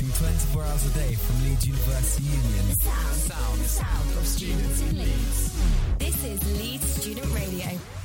broadcasting 24 hours a day from Leeds University Union. Sound of students in Leeds. This is Leeds Student Radio.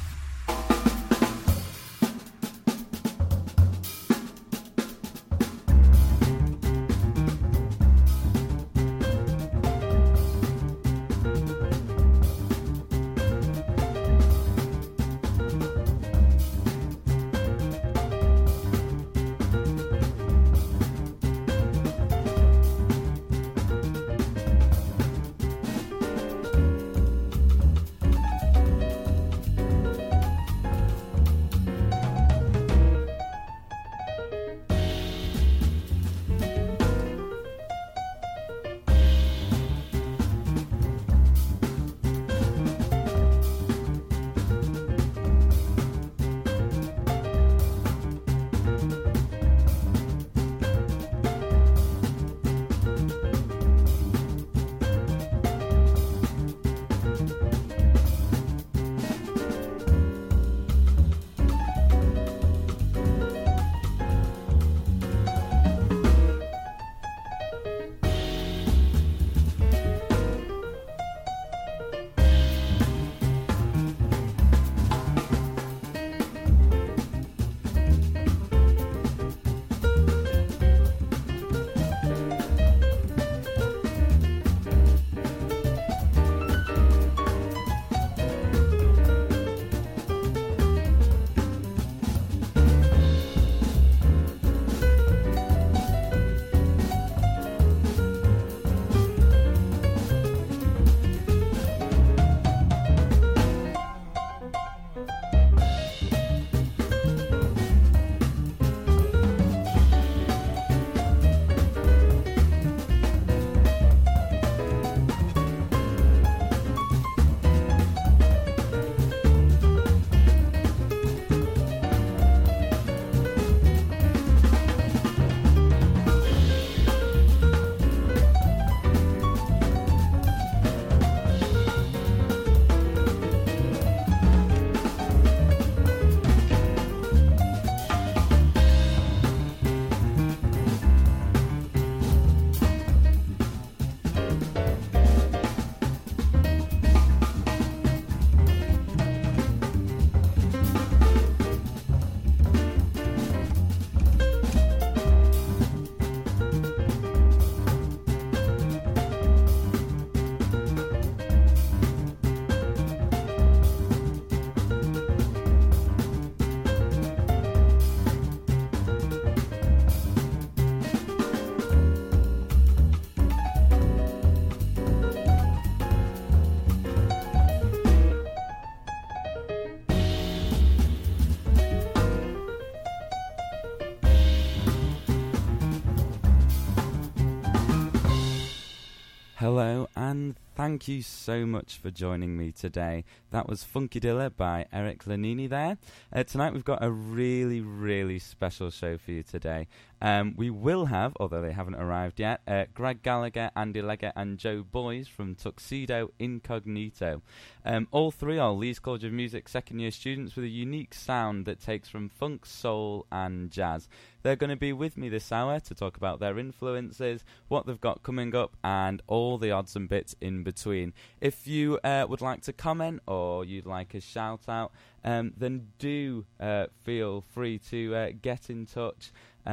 Hello, and thank you so much for joining me today. That was Funkadilla by Eric Lanini there. Tonight we've got a really, really special show for you today. We will have, although they haven't arrived yet, Greg Gallagher, Andy Leggett and Joe Boys from Tuxedo Incognito. All three are Leeds College of Music second year students with a unique sound that takes from funk, soul and jazz. They're going to be with me this hour to talk about their influences, what they've got coming up and all the odds and bits in between. If you would like to comment or you'd like a shout out, then do feel free to get in touch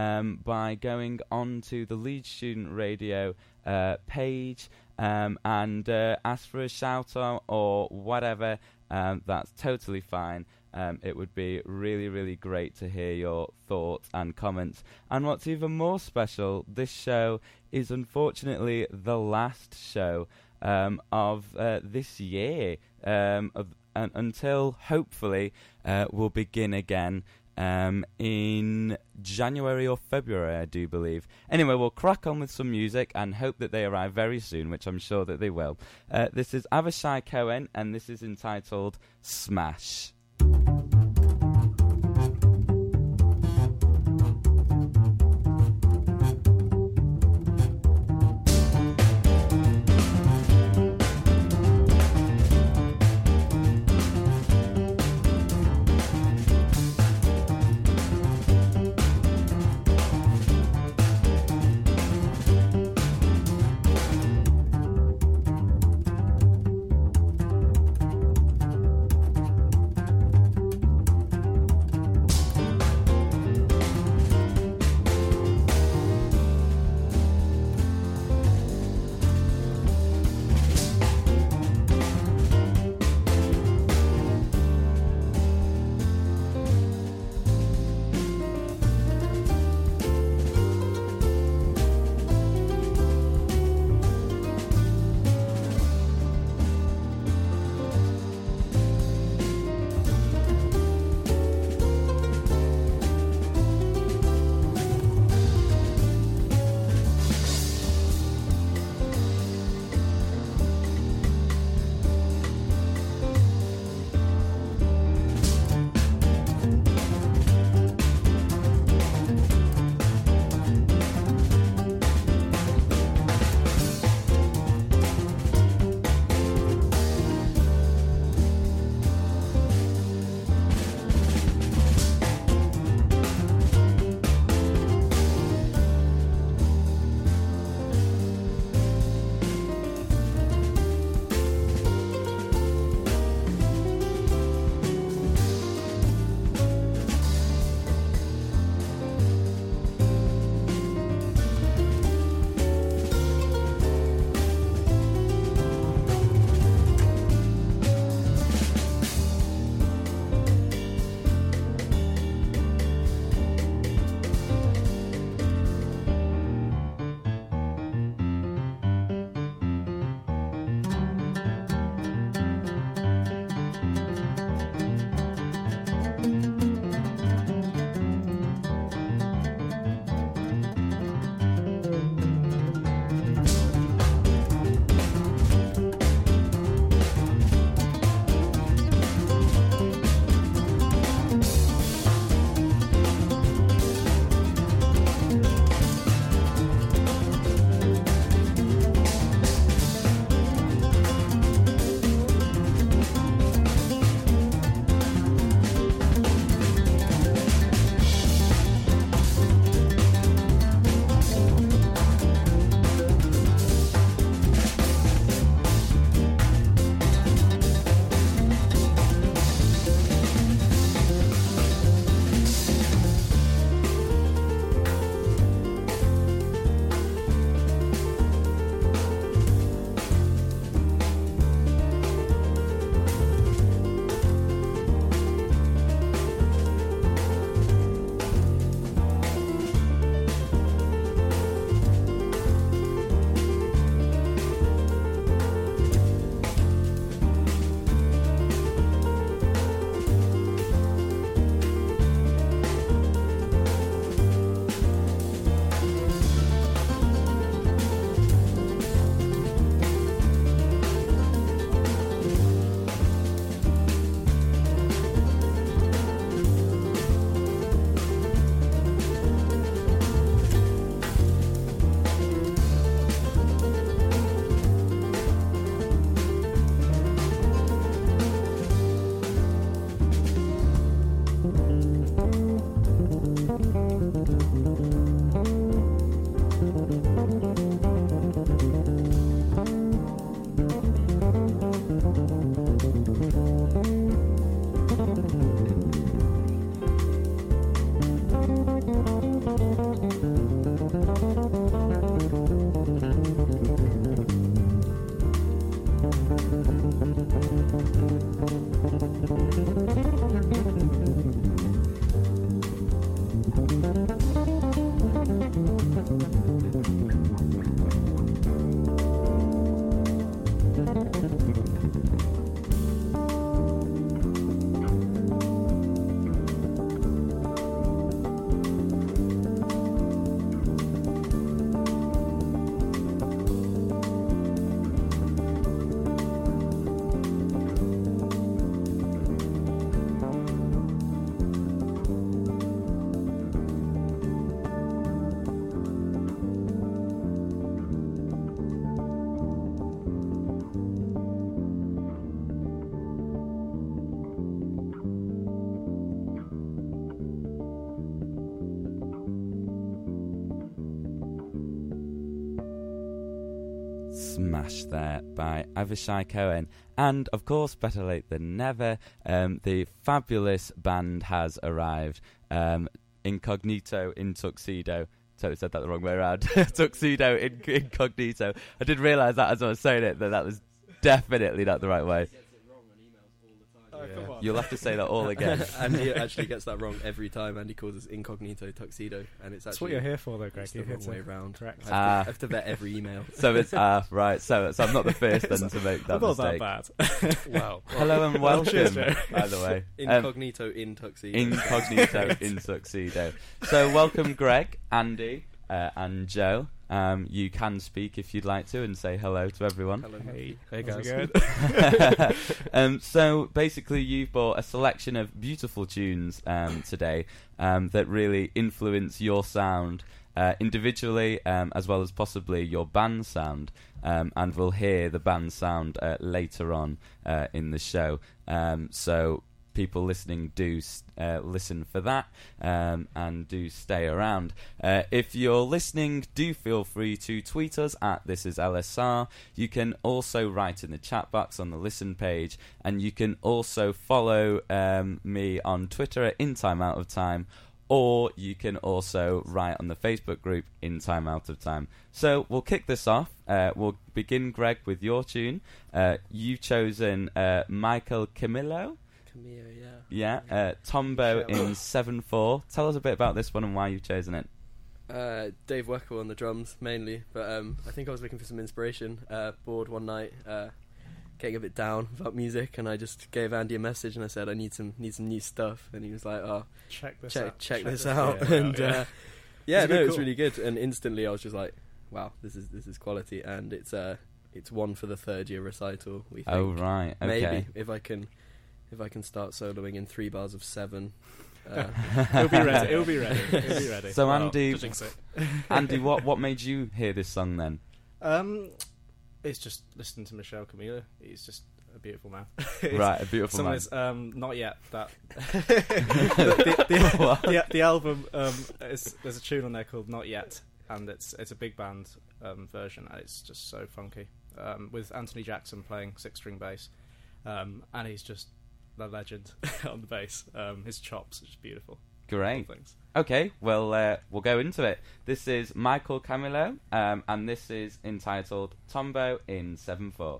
by going on to the Leeds Student Radio page and ask for a shout out or whatever. That's totally fine. It would be really, really great to hear your thoughts and comments. And what's even more special, this show is unfortunately the last show of this year, until hopefully we'll begin again in January or February, I do believe. Anyway, we'll crack on with some music and hope that they arrive very soon, which I'm sure that they will. This is Avishai Cohen, and this is entitled Smash. Smash there by Avishai Cohen. And, of course, better late than never, the fabulous band has arrived. Incognito in Tuxedo. Totally said that the wrong way around. Tuxedo Incognito. I did realise that as I was saying it, that was definitely not the right way. Come on. You'll have to say that all again. Andy actually gets that wrong every time. Andy calls us Incognito Tuxedo, and it's actually... That's what you're here for, though, Greg. It's You're the here wrong to way round. correct. I have to vet every email. So it's right. So I'm not the first then to make that Not mistake. that bad. Wow. Hello and welcome. Cheers, Joe. By the way, Incognito in Tuxedo. Incognito in Tuxedo. So welcome, Greg, Andy, and Joe. You can speak if you'd like to and say hello to everyone. Hello. Hey, Hey, how's guys. it going? So basically you've brought a selection of beautiful tunes today that really influence your sound individually as well as possibly your band sound, and we'll hear the band sound later on in the show. So people listening do listen for that and do stay around. If you're listening, do feel free to tweet us at ThisIsLSR. You can also write in the chat box on the listen page, and you can also follow me on Twitter at In Time Out of Time, or you can also write on the Facebook group In Time Out of Time. So we'll kick this off. We'll begin, Greg, with your tune. You've chosen Michael Camillo. Camillo, Yeah, Tombo in 7/4. Tell us a bit about this one and why you've chosen it. Dave Weckl on the drums, mainly. But I think I was looking for some inspiration. Bored one night, getting a bit down about music, and I just gave Andy a message and I said, I need some new stuff. And he was like, oh, Check this out. Yeah, And yeah. yeah, no, it was cool. really good. And instantly I was just like, wow, this is quality. And it's one for the third year recital, we think. Oh, right, okay. Maybe, if I can start soloing in 3 bars of 7. It'll be ready. It'll be ready. So Well, Andy, don't jinx it. Andy, what made you hear this song then? It's just listening to Michel Camilo. He's just a beautiful man. Right, a beautiful Some man. of his, not yet. That What? the album. There's a tune on there called Not Yet, and it's a big band version, and it's just so funky. With Anthony Jackson playing 6-string bass, and he's just the legend on the bass. His chops are just beautiful. Great. Things. Okay, well, we'll go into it. This is Michael Camillo, and this is entitled Tombo in 7/4.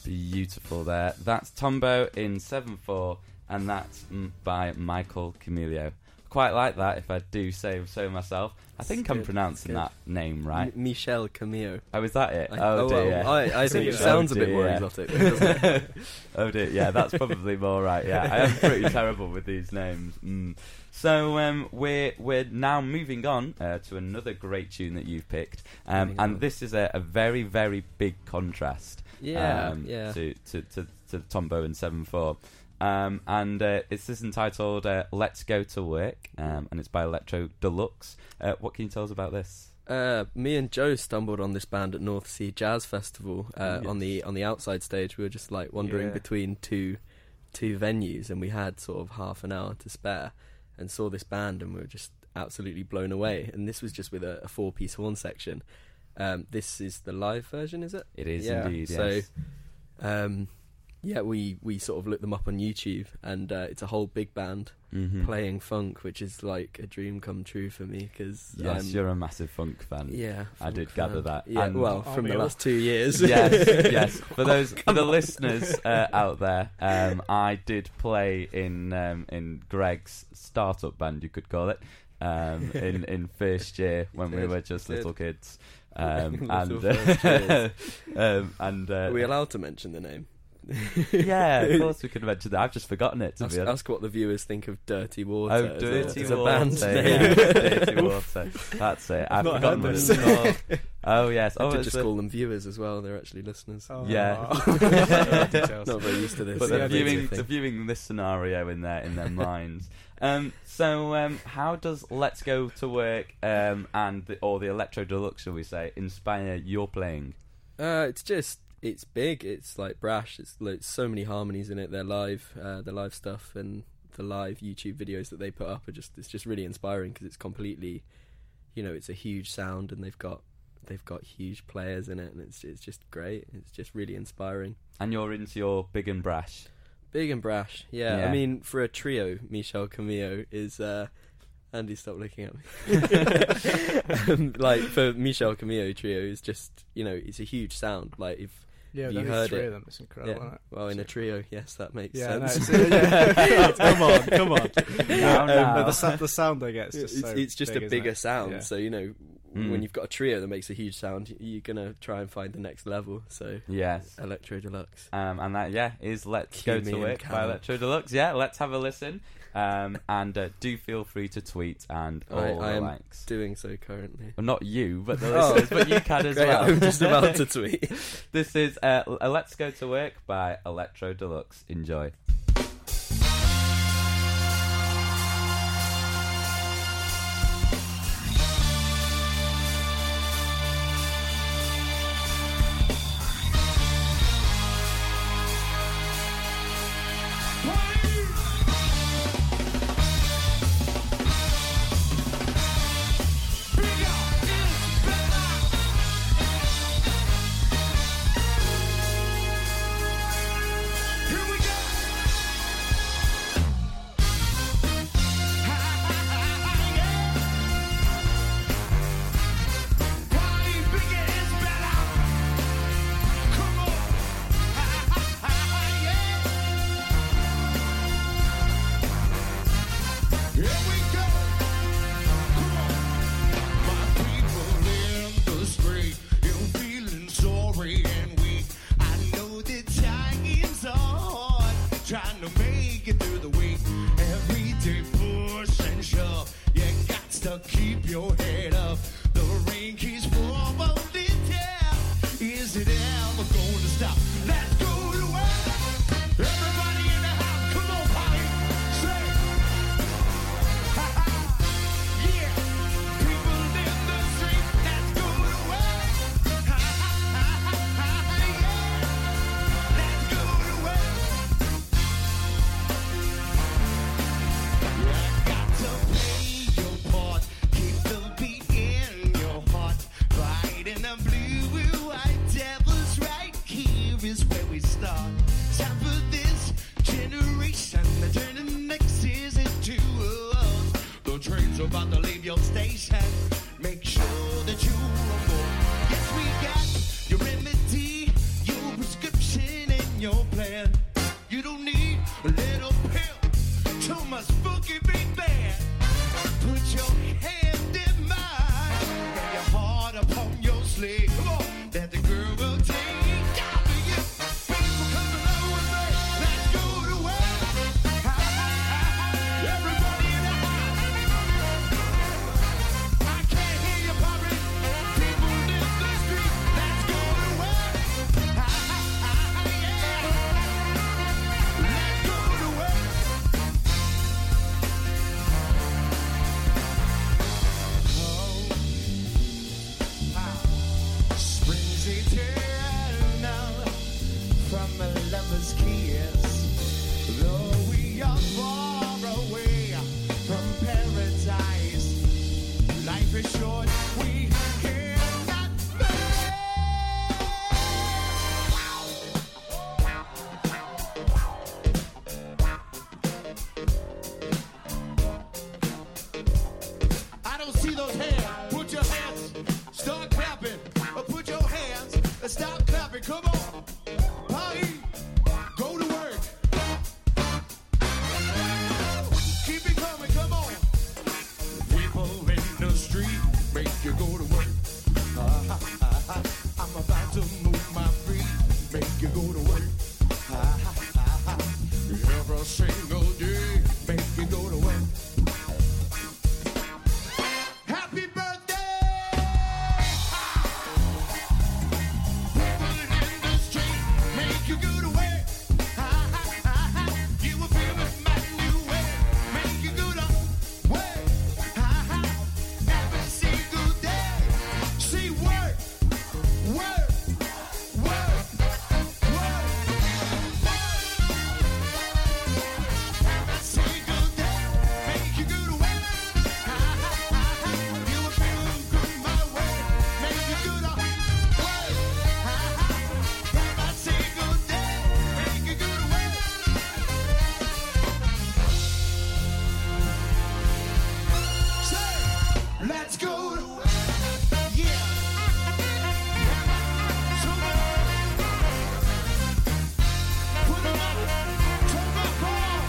Beautiful there. That's Tombo in 7/4, and that's by Michael Camilio. Quite like that, if I do say so myself. I think I'm pronouncing that name right. Michel Camillo. Oh, is that it? Well, dear. I think it sounds a bit more exotic, doesn't it? Oh dear, yeah, that's probably more right. Yeah, I am pretty terrible with these names. So we're now moving on to another great tune that you've picked, and this is a very, very big contrast. To Tombo and 7/4. This is entitled Let's Go to Work, and it's by Electro Deluxe. What can you tell us about this? Me and Joe stumbled on this band at North Sea Jazz Festival on the outside stage. We were just like wandering between two venues, and we had sort of half an hour to spare, and saw this band, and we were just absolutely blown away. And this was just with a 4-piece horn section. This is the live version, is it? It is indeed, yes. So, we sort of looked them up on YouTube, and it's a whole big band playing funk, which is like a dream come true for me. Cause you're a massive funk fan. Yeah, I did gather that. Yeah, and from the last 2 years. yes. For the listeners out there, I did play in Greg's startup band, you could call it, in first year when we were just little kids. Are we allowed to mention the name? Yeah, of course we could mention that. I've just forgotten it, to be honest. Ask what the viewers think of Dirty Water. Oh, Dirty Water. A band name. Yeah, Dirty Water. That's it. I've forgotten what it's called. Oh, yes. I did just call them viewers as well. They're actually listeners. Oh. Yeah. Not very used to this. But they're viewing this scenario in their minds. So how does Let's Go to Work or the Electro Deluxe, shall we say, inspire your playing? It's big. It's like brash. It's like so many harmonies in it. They're live, the live stuff, and the live YouTube videos that they put up it's just really inspiring, because it's completely, it's a huge sound, and they've got huge players in it, and it's just great. It's just really inspiring. And you're into your big and brash. Big and brash, yeah. I mean, for a trio, Michel Camillo is. Andy, stop looking at me. Like, for Michel Camillo trio, is just, it's a huge sound. Like, if you heard it, of them, it's incredible. Isn't it? Well, in a trio, yes, that makes No, sense. come on. The sound they get is just it's just big, a bigger sound. Yeah. So when you've got a trio that makes a huge sound, you're gonna try and find the next level. So yes, Electro Deluxe. And that is Let's Go to Work by Electro Deluxe. Yeah, let's have a listen. And do feel free to tweet and all I the am likes. Doing so currently. Well, not you, but the listeners, but you can as well. I'm just about to tweet. This is Let's Go to Work by Electro Deluxe. Enjoy. Yes, we got your remedy, your prescription, and in your plan. You don't need a little pill. Too much funky beat bad. Put your hand in mine and your heart upon your sleeve. Come on, that the girl will take. People come along with me. Let's go to work. Everybody in the house. I can't hear you, Bobby. People in the street. Let's go to work. Yeah. Let's go to work. Springs eternal from a lover's kiss. Though we are far away from paradise, life is short, we cannot bear. I don't see those hands. Put your hands, start clapping. Or put your hands and stop clapping. Come on. Party. Go to work. Keep it coming. Come on. People in the street make you go to work. I'm about to move my feet. Make you go to work. Every single day. Make you go to work. Happy birthday! People in the street make you go to work. You will feel it, man, you way. Make you go to work. Every single day. See, work, work, work, work, work. Every single day. Make you go to work. You will feel good my way. Make you go to work. Every single day. Make you go to work. Say, let's go to work. Yeah. So put 'em up. Turn my car.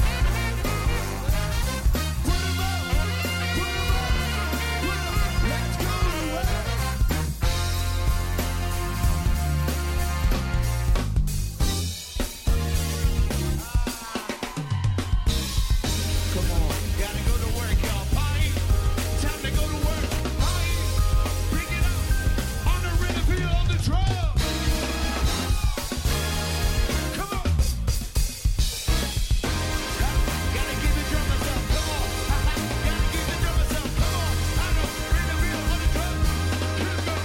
Put 'em up. Put 'em up. Put 'em up. Let's go to work. Come on, gotta go to work, y'all. Party, time to go to work. Party, bring it up on the rhythm, feel on the drum. Come on, gotta give the drummers up. Come on, gotta give the drummers up. Come on, I know rhythm, feel on the drum. Let's go.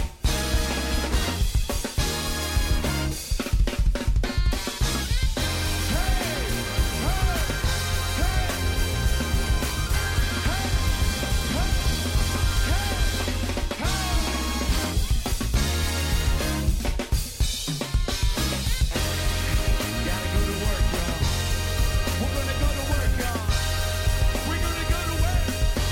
Gotta go to work, y'all. We're gonna go to work, y'all. We're gonna go to work.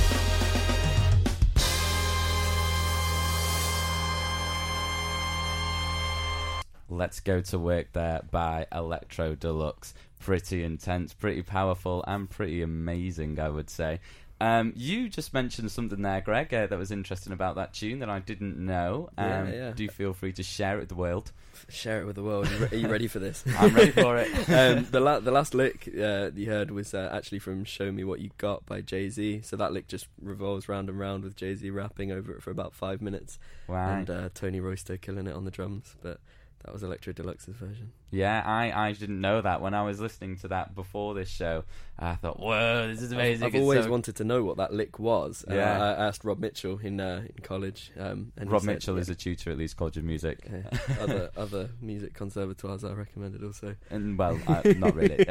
Let's Go to Work there by Electro Deluxe. Pretty intense, pretty powerful, and pretty amazing, I would say. You just mentioned something there, Greg, that was interesting about that tune that I didn't know. Yeah. Do feel free to share it with the world. Share it with the world. Are you ready for this? I'm ready for it. The last lick you heard was actually from Show Me What You Got by Jay-Z. So that lick just revolves round and round with Jay-Z rapping over it for about 5 minutes. Wow. And Tony Royster killing it on the drums. But that was Electro Deluxe's version. Yeah, I didn't know that. When I was listening to that before this show, I thought, whoa, this is amazing. I've always wanted to know what that lick was. Yeah. I asked Rob Mitchell in college. And Rob Mitchell is a tutor at Leeds College of Music. Other music conservatoires I recommended also. And, well, not really.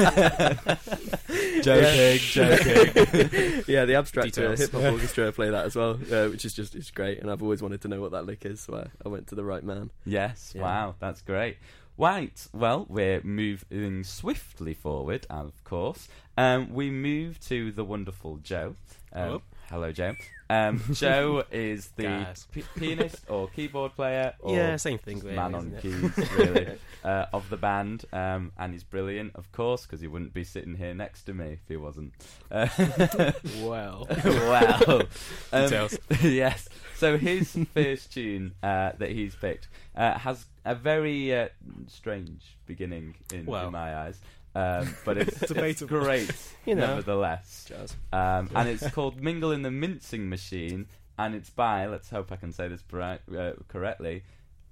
Joking. Yeah, the Abstract Details. Hip Hop Orchestra play that as well, which is just it's great. And I've always wanted to know what that lick is, so I went to the right man. Yes, Yeah. wow, that's great. Right, well, we're moving swiftly forward, of course. We move to the wonderful Joe. Hello. Hello, Joe. Joe is the Guys. pianist or keyboard player, or Yeah, same thing, really, man on isn't it? keys, really, of the band. And he's brilliant, of course, because he wouldn't be sitting here next to me if he wasn't. Well. Well, Details. yes. So his first tune that he's picked has a very strange beginning in my eyes, but it's Debatable. great, You know. nevertheless. Jazz. And it's called "Mingle in the Mincing Machine," and it's by, let's hope I can say this correctly,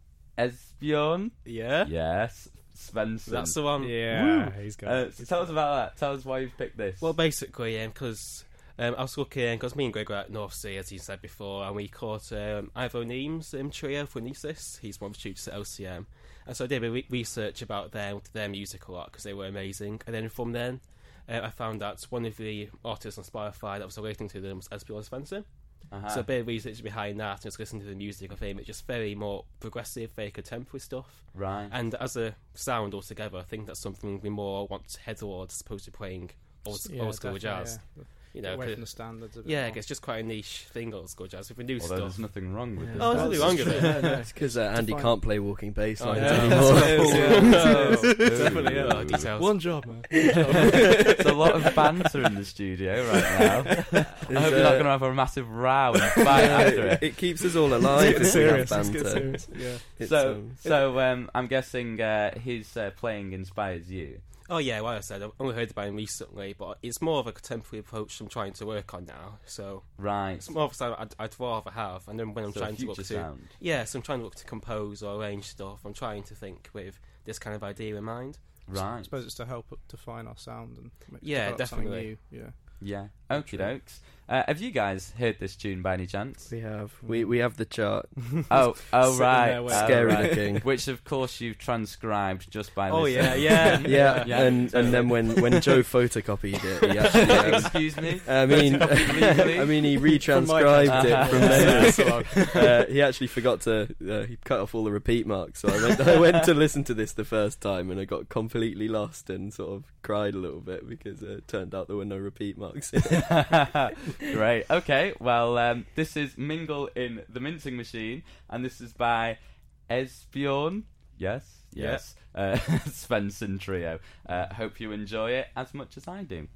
Esbjorn. Yeah? Yes, Svensson. That's the one. Yeah, he's got. So tell us about that. Tell us why you've picked this. Well, basically, because I was looking, because me and Greg were at North Sea, as you said before, and we caught Ivo Neem's trio for Nesis. He's one of the tutors at LCM. And so I did a research about their music a lot, because they were amazing. And then from then, I found out one of the artists on Spotify that was relating to them was Esbjorn Svensson. So a bit of research behind that, and just listening to the music of him, it's just very more progressive, very contemporary stuff. Right. And as a sound altogether, I think that's something we more want to head towards, as opposed to playing old school definitely, jazz. yeah. You know, Away 'cause- from the standards. A bit yeah, more. it's just quite a niche thing, old school jazz. With the new Although there's stuff. nothing wrong with this. Oh, there's nothing wrong with it. It's because Andy Define- can't play walking bass lines yeah. anymore. Definitely, yeah. Oh, details. One job, man. There's a lot of banter in the studio right now. I hope you're not going to have a massive row and fight after it. It keeps us all alive. It's if we have serious. Let's get banter. serious. Yeah. It's, So I'm guessing his playing inspires you. Oh yeah, like I said, I've only heard about him recently, but it's more of a contemporary approach I'm trying to work on now. So Right. it's more of a sound I'd rather have. And then when I'm So a trying to look future to, sound. yeah, so I'm trying to look to compose or arrange stuff. I'm trying to think with this kind of idea in mind. Right. I suppose it's to help define our sound and Yeah, develop something definitely. new. Yeah. Yeah. Okie dokes. Have you guys heard this tune by any chance? we have we have the chart. Oh, Sitting right. there waiting. Scary right. looking. Which, of course, you've transcribed just by Oh listening. yeah. Yeah, and then when Joe photocopied it, he actually. Excuse me? I mean, Legally? I mean, he retranscribed it from Uh-huh. memory. He actually forgot to. He cut off all the repeat marks, so I went to listen to this the first time, and I got completely lost and sort of cried a little bit because it turned out there were no repeat marks. Great. Okay. Well, this is "Mingle in the Mincing Machine," and this is by Esbjorn. Yes. Yes. Svensson Trio. Hope you enjoy it as much as I do.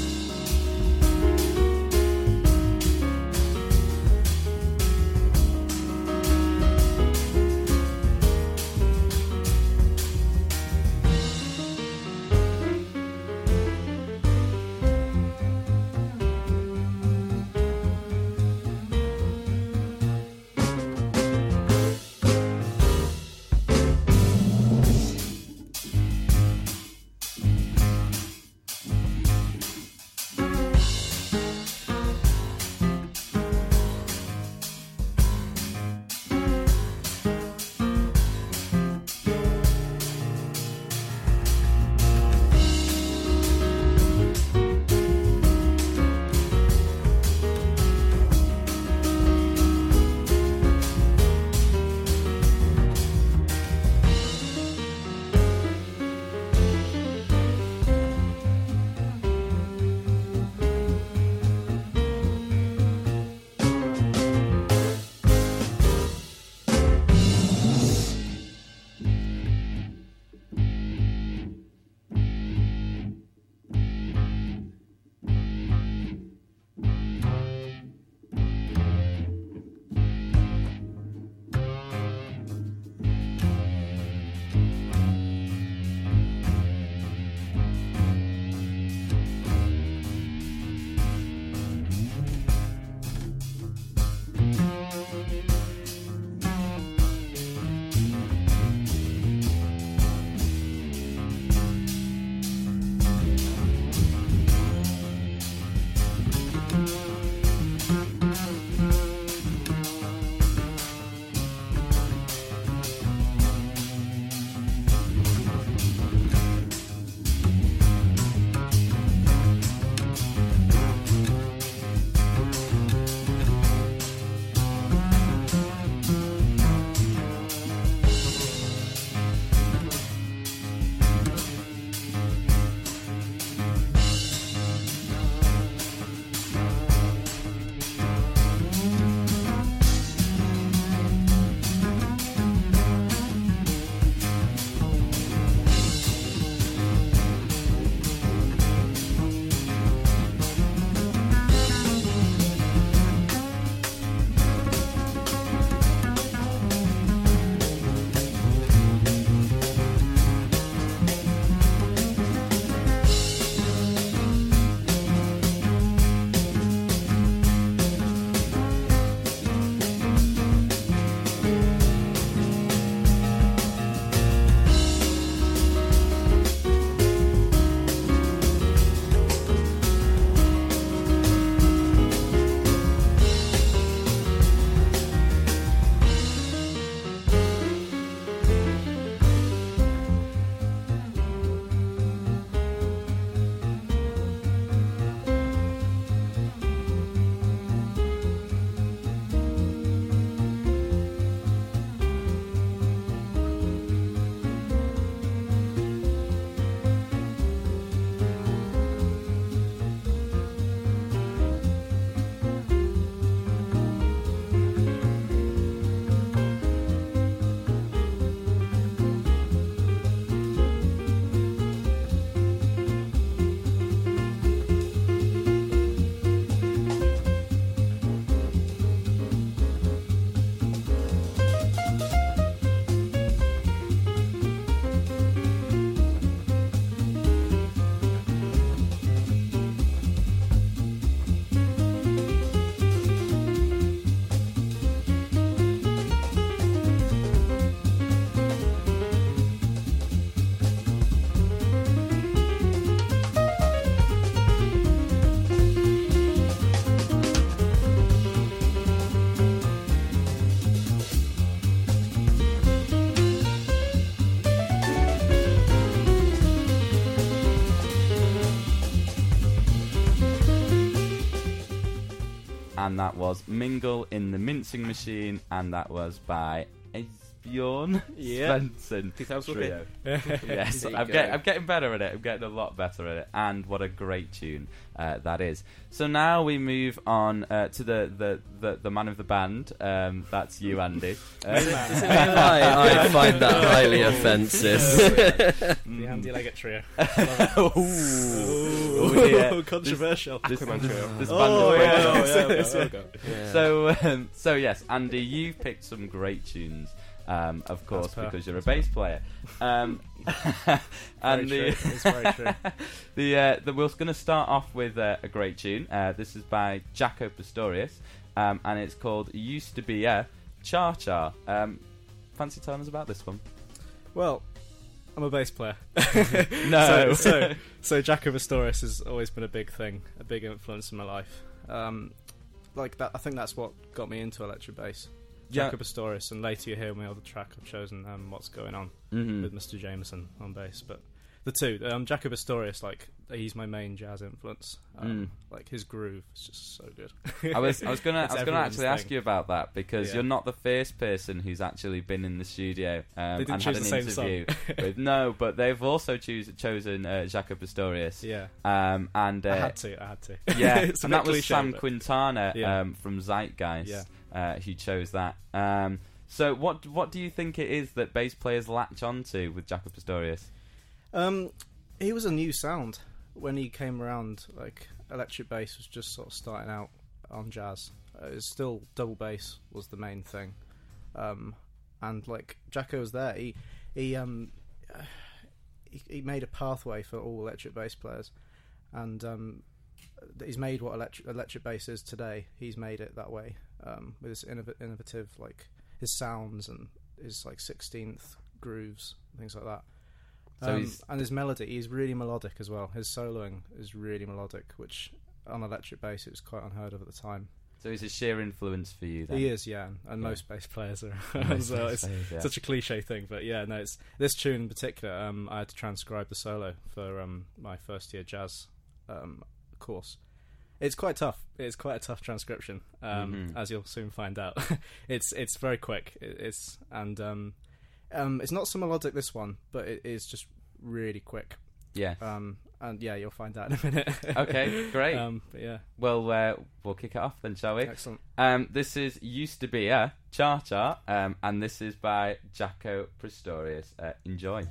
Mingle and that was Mingle in the Mincing Machine, and that was by Bjorn Yeah. Svensson 2000 Trio. Yes, There you I'm go. getting better at it. I'm getting a lot better at it, and what a great tune that is. So now we move on to the man of the band. That's you, Andy. I find that highly offensive. The Andy Leggett trio. Ooh, dear. Controversial. Aquaman trio. This Oh, band is yeah. Yeah. So yes, Andy, you've picked some great tunes, of course, That's perfect. because you're a bass player. And Very true. It's very true. we're going to start off with a great tune. This is by Jaco Pastorius, and it's called "Used to Be a Cha Cha." Fancy telling us about this one? Well, I'm a bass player. No. So Jaco Pastorius has always been a big thing, a big influence in my life. Like that, I think that's what got me into electric bass. Yeah. Jaco Pastorius, and later you hear my other track I've chosen, What's Going On, Mhm. with Mr. Jameson on bass. But the two, Jaco Pastorius, like, he's my main jazz influence. Like, his groove is just so good. I was gonna It's actually everyone's ask thing. you about that, because Yeah. you're not the first person who's actually been in the studio They didn't and choose had the an same song. interview with. No, but they've also chosen Jaco Pastorius. Yeah. And I had to. yeah, It's a and bit that was cliche, Sam but- Quintana Yeah. from Zeitgeist Yeah. who chose that. So what do you think it is that bass players latch onto with Jaco Pastorius? He was a new sound when he came around. Like, electric bass was just sort of starting out on jazz. It was still double bass was the main thing, and like Jaco was there. He made a pathway for all electric bass players, and he's made what electric bass is today. He's made it that way, with his innovative, like, his sounds and his, like, 16th grooves, things like that. So And his melody, he's really melodic as well. His soloing is really melodic, which on electric bass it was quite unheard of at the time. So he's a sheer influence for you then? He is, yeah, and Yeah. most bass players are. Most So bass it's players, yeah. such a cliche thing, but yeah, no, it's this tune in particular. I had to transcribe the solo for my first year jazz course. It's quite tough. It's quite a tough transcription, as you'll soon find out. It's very quick. It's not so melodic, this one, but it is just really quick. Yeah. And yeah, you'll find out in a minute. Okay, great. But yeah, Well, we'll kick it off then, shall we? excellent. This is Used to Be a Cha Cha, and this is by Jaco Pastorius. Enjoy.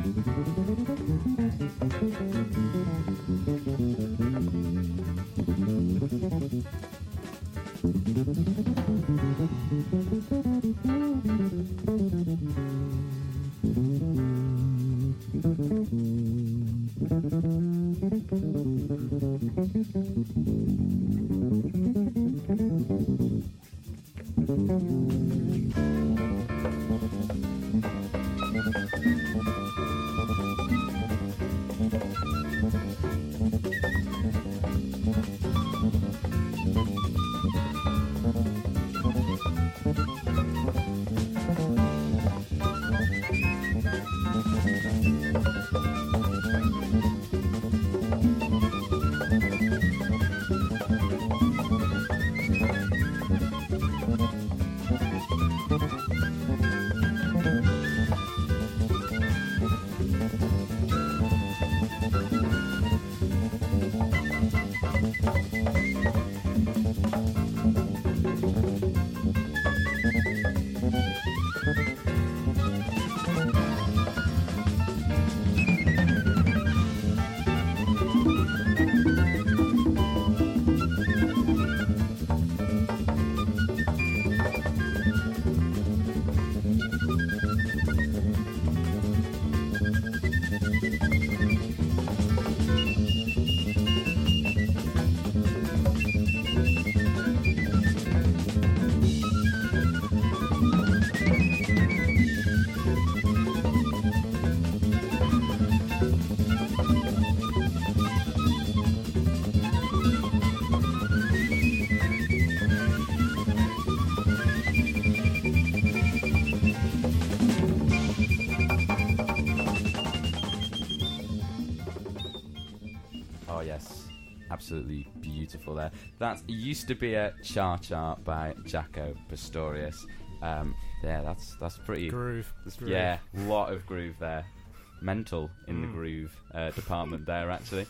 Absolutely beautiful there. That used to be a Cha-Cha by Jaco Pastorius. Yeah, that's pretty... Groove. Yeah, a lot of groove there. Mental in the groove department there, actually.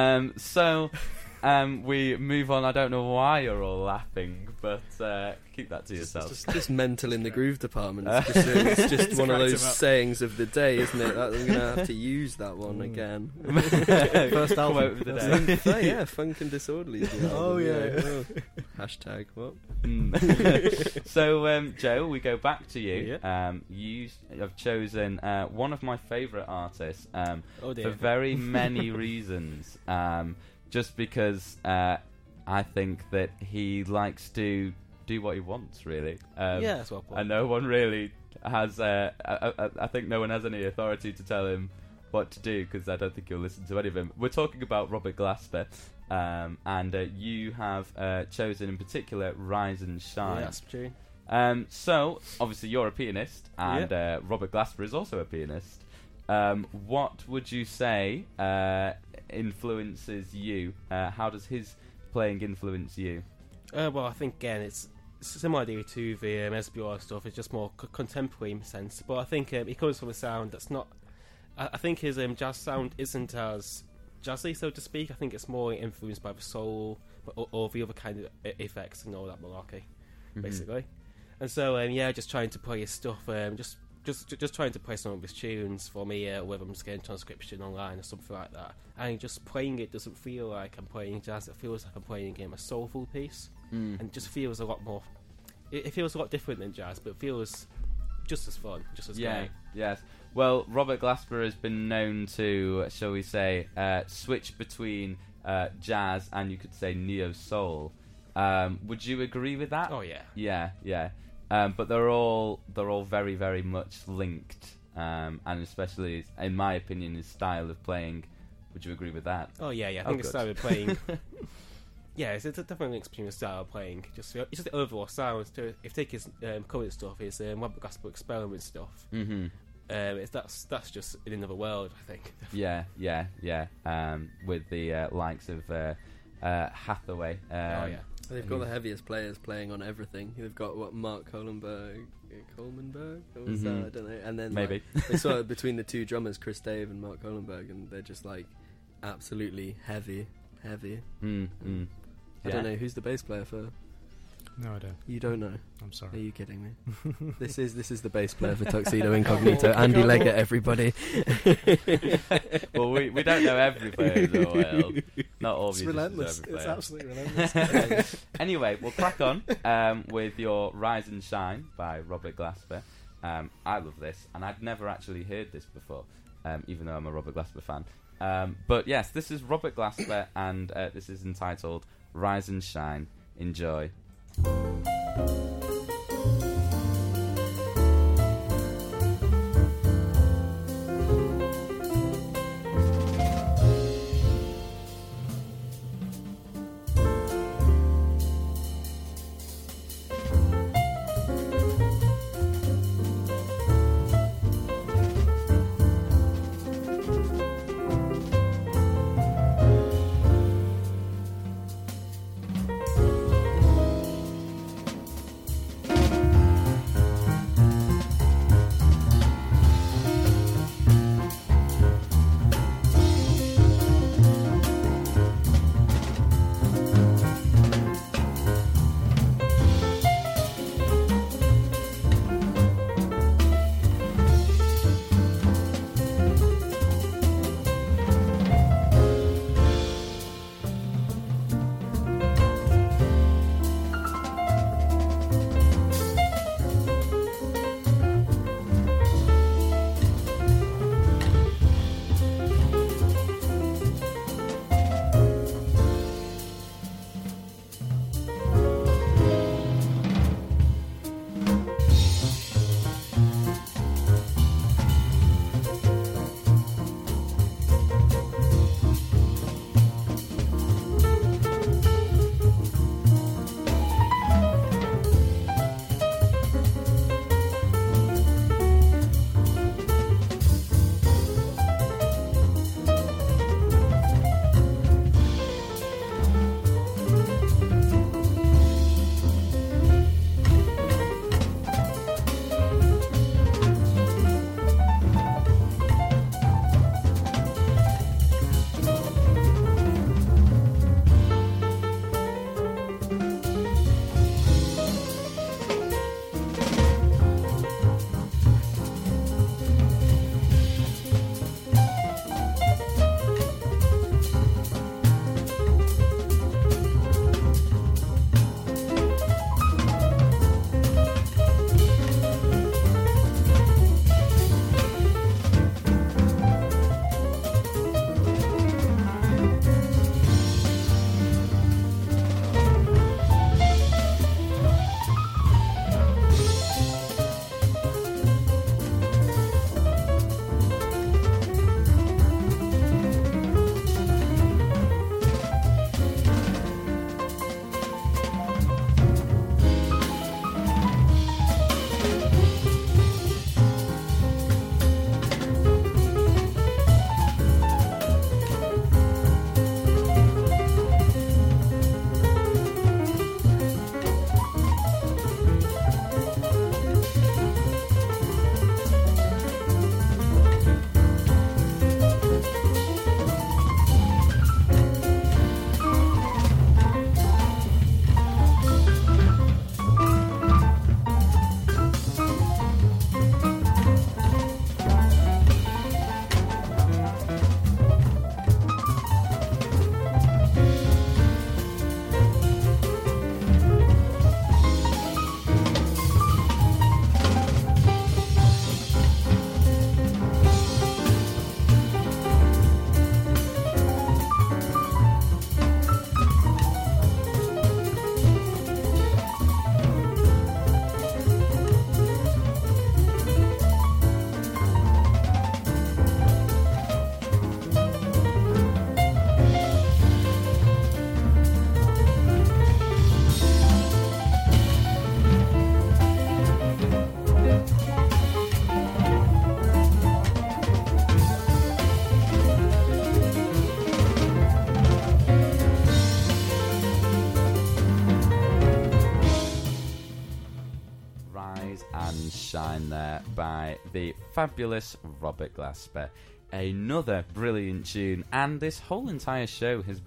We move on. I don't know why you're all laughing, but keep that to yourself. Just mental in the groove department. It's just one of those sayings of the day, isn't it? I'm going to have to use that one again. First album of the day. Yeah, Funk and Disorderly. Oh, yeah. Oh. Hashtag what? So, Joe, we go back to you. Yeah. You have chosen one of my favourite artists Oh dear. for very many reasons. Just because I think that he likes to do what he wants, really. Yeah, that's well put. And no one really has... I think no one has any authority to tell him what to do, because I don't think he'll listen to any of him. We're talking about Robert Glasper, and you have chosen in particular Rise and Shine. Yeah, that's true. So, obviously you're a pianist, and Robert Glasper is also a pianist. What would you say influences you? How does his playing influence you? Well, I think again it's a similar idea to the SBR stuff. It's just more contemporary in a sense, but I think he comes from a sound that's not. I think his jazz sound isn't as jazzy, so to speak. I think it's more influenced by the soul or the other kind of effects and all that malarkey, basically. And so just trying to play his stuff. Just trying to play some of his tunes for me, whether I'm just getting transcription online or something like that. And just playing it doesn't feel like I'm playing jazz. It feels like I'm playing a soulful piece, and it just feels a lot more. It feels a lot different than jazz, but it feels just as fun, just as great. Yes. Well, Robert Glasper has been known to, shall we say, switch between jazz and you could say neo soul. Would you agree with that? Oh yeah. Yeah. But they're all very, very much linked, and especially, in my opinion, his style of playing. Would you agree with that? Oh yeah. I Oh, think good. it started playing. Yeah, it's definitely a link between the style of playing. It's just the overall sound. If you take his current stuff, his Robert Glasper experiment stuff. That's just in another world, I think. Yeah. With the likes of Hathaway. Oh yeah. They've got the heaviest players playing on everything. They've got Mark Colemanberg? Or was that? I don't know. And then Maybe. they saw it between the two drummers, Chris Dave and Mark Colemanberg, and they're just like absolutely heavy. Yeah. I don't know who's the bass player for. No, I don't. You don't know? I'm Are sorry. you kidding me? This is the bass player for Tuxedo Incognito, Andy Leggett, everybody. Well, we don't know every player so well. Not all It's musicians know relentless. every It's player. absolutely relentless. Anyway, we'll crack on with your Rise and Shine by Robert Glasper. I love this, and I'd never actually heard this before, even though I'm a Robert Glasper fan. But yes, this is Robert Glasper, and this is entitled Rise and Shine. Enjoy. Shine there by the fabulous Robert Glasper. Another brilliant tune, and this whole entire show has been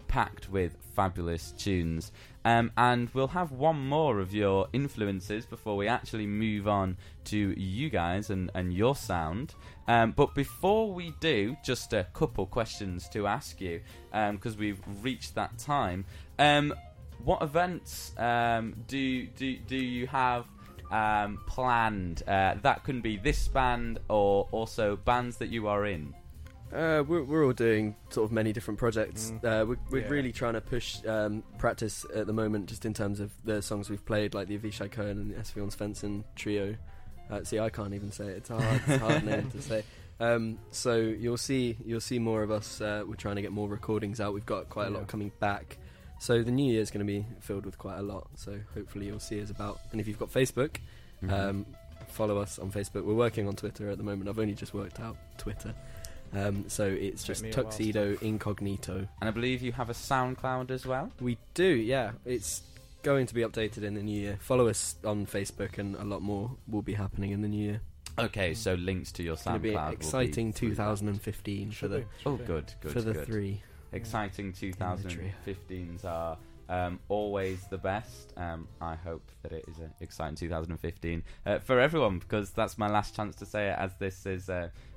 packed with fabulous tunes. And we'll have one more of your influences before we actually move on to you guys and your sound. But before we do, just a couple questions to ask you, because we've reached that time. What events do you have planned? That can be this band or also bands that you are in. We're all doing sort of many different projects. We're really trying to push practice at the moment, just in terms of the songs we've played, like the Avishai Cohen and the Esfion Svensson trio. See, I can't even say it. It's a hard name to say. So you'll see more of us. We're trying to get more recordings out. We've got quite a lot coming back. So the new year is going to be filled with quite a lot. So hopefully you'll see us about. And if you've got Facebook, follow us on Facebook. We're working on Twitter at the moment. I've only just worked out Twitter. So it's just Tuxedo Incognito. And I believe you have a SoundCloud as well? We do, yeah. It's going to be updated in the new year. Follow us on Facebook, and a lot more will be happening in the new year. Okay, so links to your It's going to SoundCloud. be exciting 2015 for the good. for the three. Exciting 2015s are always the best. I hope that it is an exciting 2015 for everyone, because that's my last chance to say it, as this is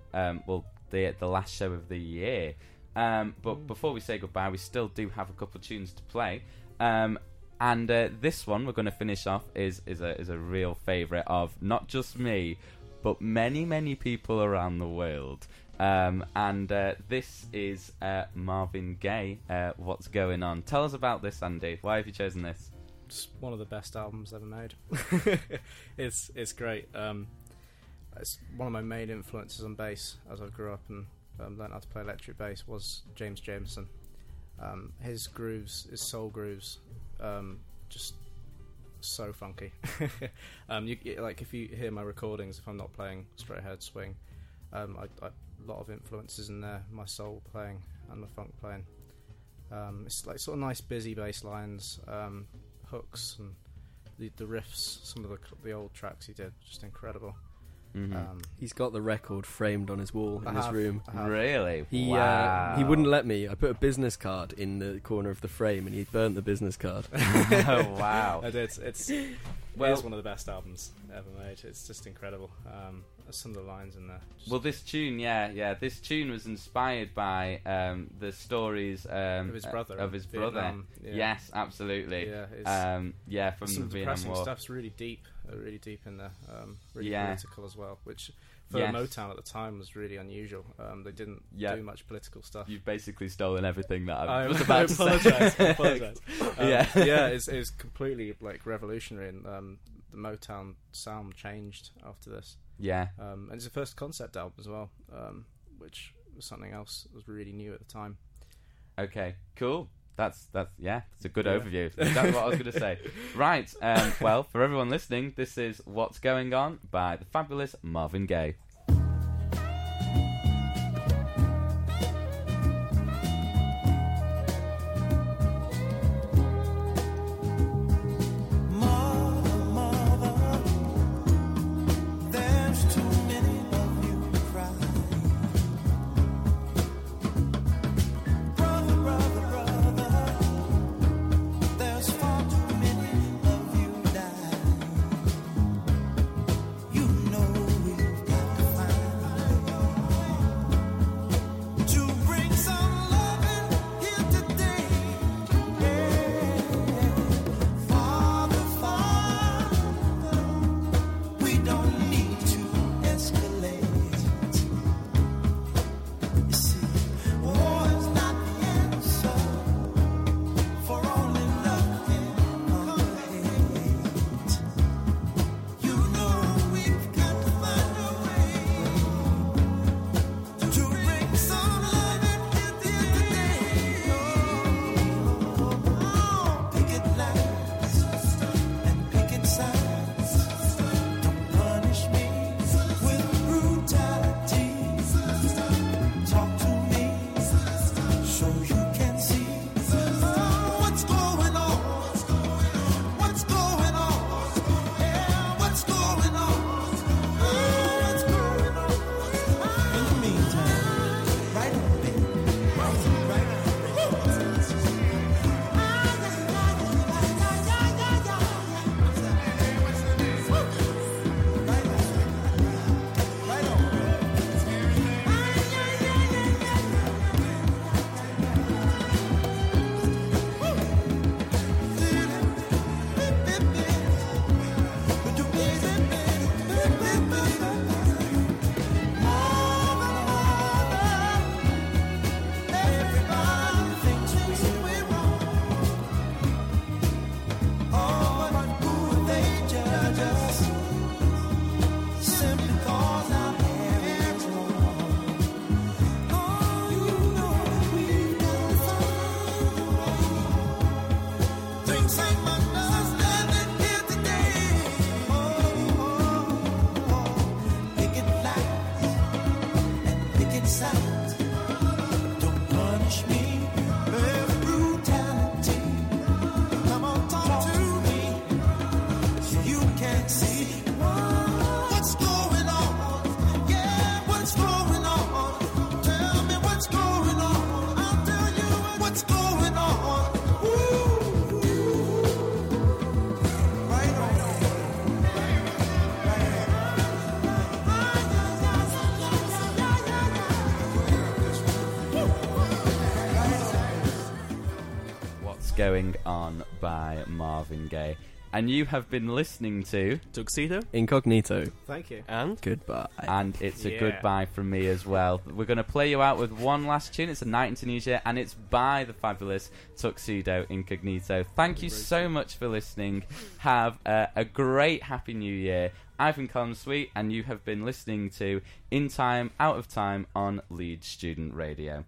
the last show of the year. But before we say goodbye, we still do have a couple of tunes to play. And this one we're going to finish off is a real favourite of not just me, but many people around the world. And this is Marvin Gaye, What's Going On. Tell us about this, Andy. Why have you chosen this? It's one of the best albums ever made. It's great. It's one of my main influences on bass as I grew up and learned how to play electric bass was James Jameson. His grooves, his soul grooves, just so funky. Like if you hear my recordings, if I'm not playing straight ahead swing, a lot of influences in there. My soul playing and my funk playing. It's like sort of nice busy bass lines, hooks, and the riffs. Some of the old tracks he did, just incredible. Mm-hmm. He's got the record framed on his wall in his room. Really? He Wow. he wouldn't let me. I put a business card in the corner of the frame, and he burnt the business card. Oh, wow. I did. It's one of the best albums ever made. It's just incredible. Some of the lines in there. Well, this tune, this tune was inspired by the stories of his brother. Vietnam, yeah. Yes, absolutely. Yeah, from some the Vietnam depressing War. stuff's really deep in there. Really Yeah. political as well, which for Yes. Motown at the time was really unusual. They didn't do much political stuff. You've basically stolen everything that I I was about to apologise. say. I apologise. It was completely like revolutionary, and the Motown sound changed after this. Yeah. And it's the first concept album as well, which was something else that was really new at the time. Okay, cool. That's it's a good overview. That's what I was going to say. Right, well, for everyone listening, this is What's Going On by the fabulous Marvin Gaye. You know we've got punish me. Every brutality. Come on, talk to me. You can't see what's going on. Yeah, what's going on? Tell me what's going on. I'll tell you what's going on. Ooh. Right on. What's Going On by Marvin Gaye. And you have been listening to, Tuxedo Incognito. Thank you. and Goodbye. and it's a Yeah. goodbye from me as well. We're going to play you out with one last tune. It's A Night in Tunisia, and it's by the fabulous Tuxedo Incognito. Thank you so much for listening. Have a great Happy New Year. I've been Colin Sweet, and you have been listening to In Time, Out of Time on Leeds Student Radio.